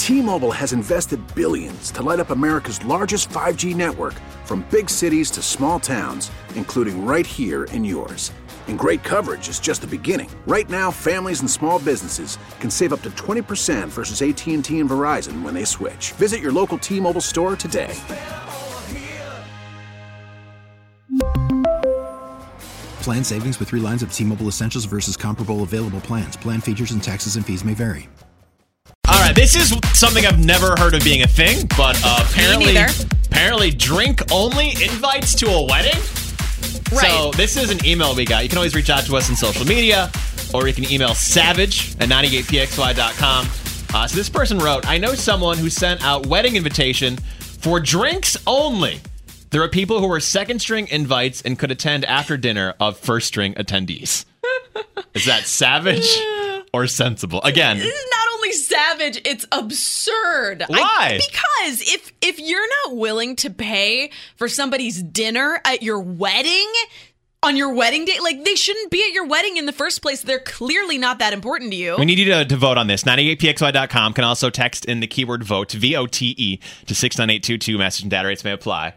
T-Mobile has invested billions to light up America's largest 5G network, from big cities to small towns, including right here in yours. And great coverage is just the beginning. Right now, families and small businesses can save up to 20% versus AT&T and Verizon when they switch. Visit your local T-Mobile store today. Plan savings with 3 lines of T-Mobile Essentials versus comparable available plans. Plan features and taxes and fees may vary. All right, this is something I've never heard of being a thing, but apparently drink-only invites to a wedding? Right. So this is an email we got. You can always reach out to us on social media, or you can email savage@98pxy.com. So this person wrote, I know someone who sent out wedding invitation for drinks only. There are people who were second-string invites and could attend after dinner of first-string attendees. Is that savage or sensible? Again, this is not only savage, it's absurd. Why? Because if you're not willing to pay for somebody's dinner at your wedding, on your wedding day, like, they shouldn't be at your wedding in the first place. They're clearly not that important to you. We need you to vote on this. 98pxy.com. Can also text in the keyword vote, VOTE, to 69822. Message and data rates may apply.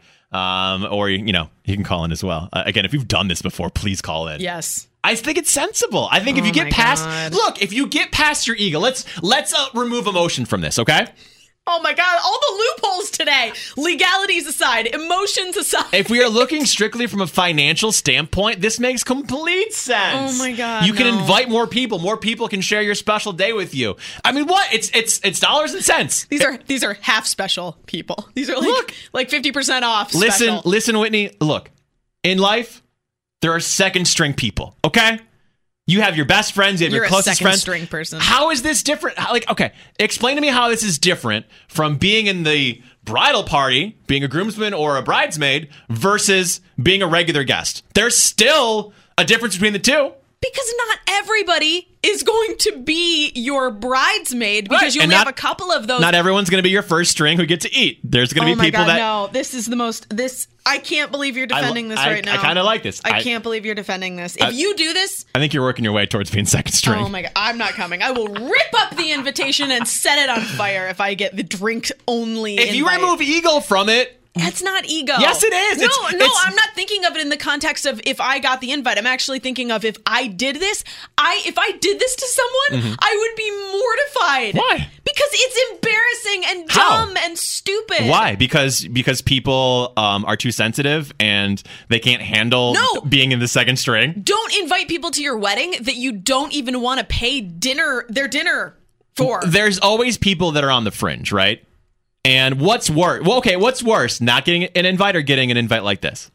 Or, you can call in as well. Again, if you've done this before, please call in. Yes. I think it's sensible. I think if you get past, if you get past your ego, let's remove emotion from this, okay? Oh my God, all the loopholes today. Legalities aside, emotions aside. If we are looking strictly from a financial standpoint, this makes complete sense. Oh my God, you can invite more people. More people can share your special day with you. I mean, what? It's dollars and cents. These are half special people. These are like 50% off special. Listen, Whitney. Look, in life, there are second string people, okay? You have your best friends, you have your closest friends. You're a second string person. How is this different? Explain to me how this is different from being in the bridal party, being a groomsman or a bridesmaid, versus being a regular guest. There's still a difference between the two. Because not everybody is going to be your bridesmaid, because you only have a couple of those. Not everyone's going to be your first string who get to eat. There's going to be people that... No, this is the most... I can't believe you're defending this right now. I kind of like this. I can't believe you're defending this. If you do this... I think you're working your way towards being second string. Oh my God. I'm not coming. I will rip up the invitation and set it on fire if I get the drink-only invite. If you remove ego from it... That's not ego. Yes, it is. No, I'm not thinking of it in the context of if I got the invite. I'm actually thinking of if I did this. If I did this to someone, I would be mortified. Why? Because it's embarrassing and dumb and stupid. Why? Because people are too sensitive and they can't handle being in the second string. Don't invite people to your wedding that you don't even want to pay their dinner for. There's always people that are on the fringe, right? And what's worse? Well, okay, what's worse, not getting an invite or getting an invite like this?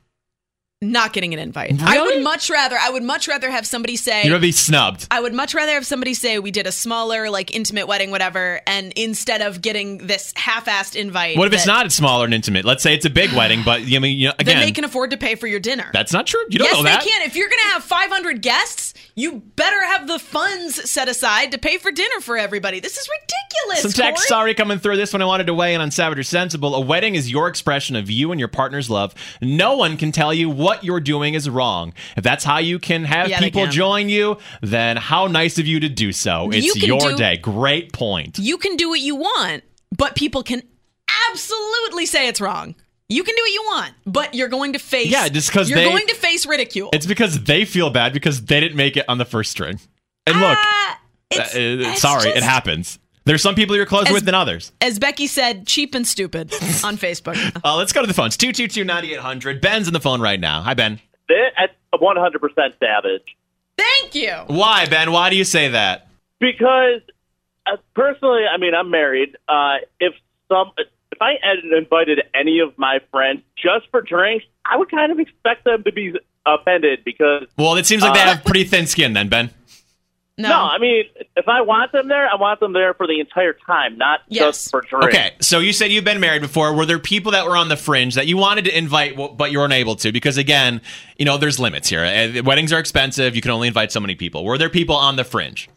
Not getting an invite. Really? I would much rather have somebody say... You're going to be snubbed. I would much rather have somebody say we did a smaller, intimate wedding, whatever, and instead of getting this half-assed invite... What if it's not smaller and intimate? Let's say it's a big wedding, but again... Then they can afford to pay for your dinner. That's not true. You don't know that. Yes, they can. If you're going to have 500 guests, you better have the funds set aside to pay for dinner for everybody. This is ridiculous, Some text sorry coming through. This one I wanted to weigh in on Savage or Sensible. A wedding is your expression of you and your partner's love. No one can tell you what you're doing is wrong. If that's how you can have people join you, then how nice of you to do so. It's your day. Great point. You can do what you want, but people can absolutely say it's wrong. You can do what you want, but you're going to face going to face ridicule. It's because they feel bad because they didn't make it on the first string. And look, it happens. There's some people you're closer with than others. As Becky said, cheap and stupid on Facebook. Let's go to the phones. 222-9800. Ben's on the phone right now. Hi, Ben. At 100% savage. Thank you. Why, Ben? Why do you say that? Because personally, I'm married. If I had invited any of my friends just for drinks, I would kind of expect them to be offended because... Well, it seems like they have pretty thin skin then, Ben. No, if I want them there, I want them there for the entire time, not just for drinks. Okay, so you said you've been married before. Were there people that were on the fringe that you wanted to invite, but you weren't able to? Because, again, there's limits here. Weddings are expensive. You can only invite so many people. Were there people on the fringe?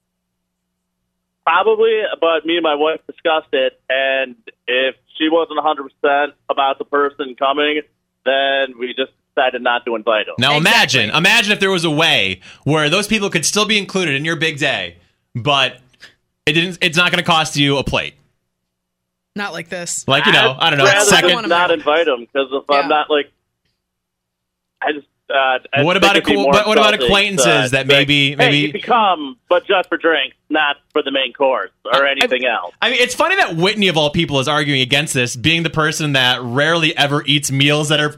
Probably, but me and my wife discussed it, and if she wasn't 100% about the person coming, then we just decided not to invite them. Now imagine if there was a way where those people could still be included in your big day, but it's not going to cost you a plate. Not like this. Like, I don't know. Rather Second. just not invite them, because if I'm not like, I just. What about acquaintances that maybe hey, you can come, but just for drinks, not for the main course or anything else. I mean, it's funny that Whitney of all people is arguing against this, being the person that rarely ever eats meals that are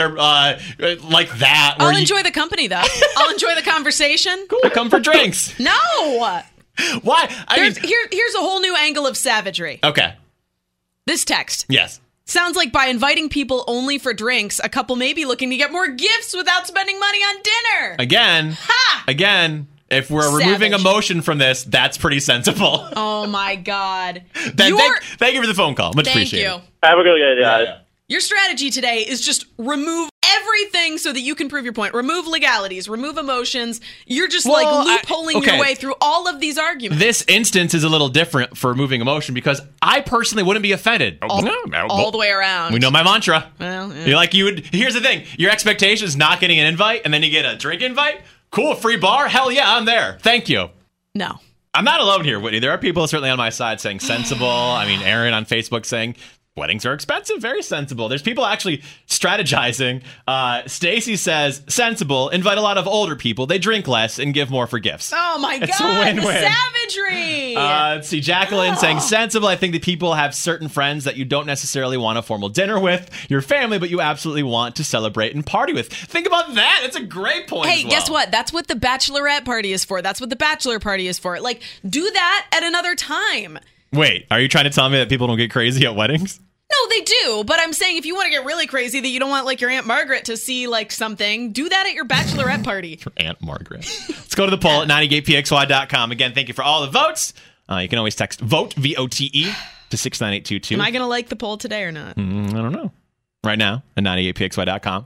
like that. I'll enjoy the company though. I'll enjoy the conversation. Cool, come for drinks. No. Why? Here's a whole new angle of savagery. Okay. This text. Yes. Sounds like by inviting people only for drinks, a couple may be looking to get more gifts without spending money on dinner. Again, if we're removing emotion from this, that's pretty sensible. Oh, my God. Ben, thank you for the phone call. Much appreciated. Thank you. Have a good day, guys. Yeah. Your strategy today is just remove everything so that you can prove your point. Remove legalities, remove emotions. You're just loopholing your way through all of these arguments. This instance is a little different for removing emotion because I personally wouldn't be offended. All the way around. We know my mantra. Well, yeah. Here's the thing. Your expectation is not getting an invite and then you get a drink invite. Cool, free bar. Hell yeah, I'm there. Thank you. No. I'm not alone here, Whitney. There are people certainly on my side saying sensible. I mean, Aaron on Facebook saying weddings are expensive. Very sensible. There's people actually strategizing. Stacy says sensible. Invite a lot of older people. They drink less and give more for gifts. Oh my God. It's a win-win. The savagery. Let's see. Jacqueline saying sensible. I think that people have certain friends that you don't necessarily want a formal dinner with, your family, but you absolutely want to celebrate and party with. Think about that. That's a great point. Hey, guess what? That's what the bachelorette party is for. That's what the bachelor party is for. Like, do that at another time. Wait, are you trying to tell me that people don't get crazy at weddings? No, they do. But I'm saying if you want to get really crazy that you don't want like your Aunt Margaret to see like something, do that at your bachelorette party. Your Aunt Margaret. Let's go to the poll at 98pxy.com. Again, thank you for all the votes. You can always text VOTE, VOTE, to 69822. Am I going to like the poll today or not? I don't know. Right now at 98pxy.com,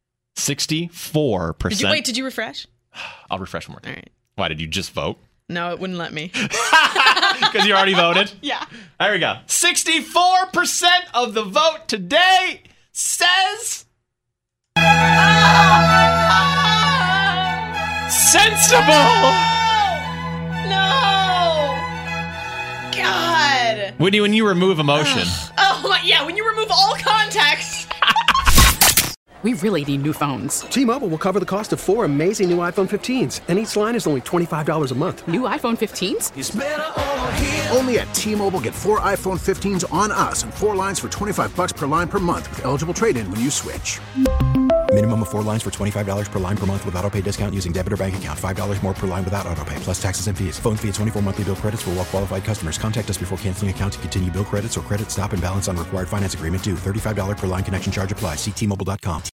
64%. Did you refresh? I'll refresh one more time. All right. Why, did you just vote? No, it wouldn't let me. Because you already voted? Yeah. There we go. 64% of the vote today says sensible. No. God. Whitney, when you remove emotion. When you remove all context. We really need new phones. T-Mobile will cover the cost of 4 amazing new iPhone 15s, and each line is only $25 a month. New iPhone 15s? It's better over here. Only at T-Mobile, get 4 iPhone 15s on us and 4 lines for $25 per line per month with eligible trade-in when you switch. Minimum of 4 lines for $25 per line per month with autopay discount using debit or bank account. $5 more per line without autopay, plus taxes and fees. Phone fee at 24 monthly bill credits for well-qualified customers. Contact us before canceling account to continue bill credits or credit stop and balance on required finance agreement due. $35 per line connection charge applies. See T-Mobile.com.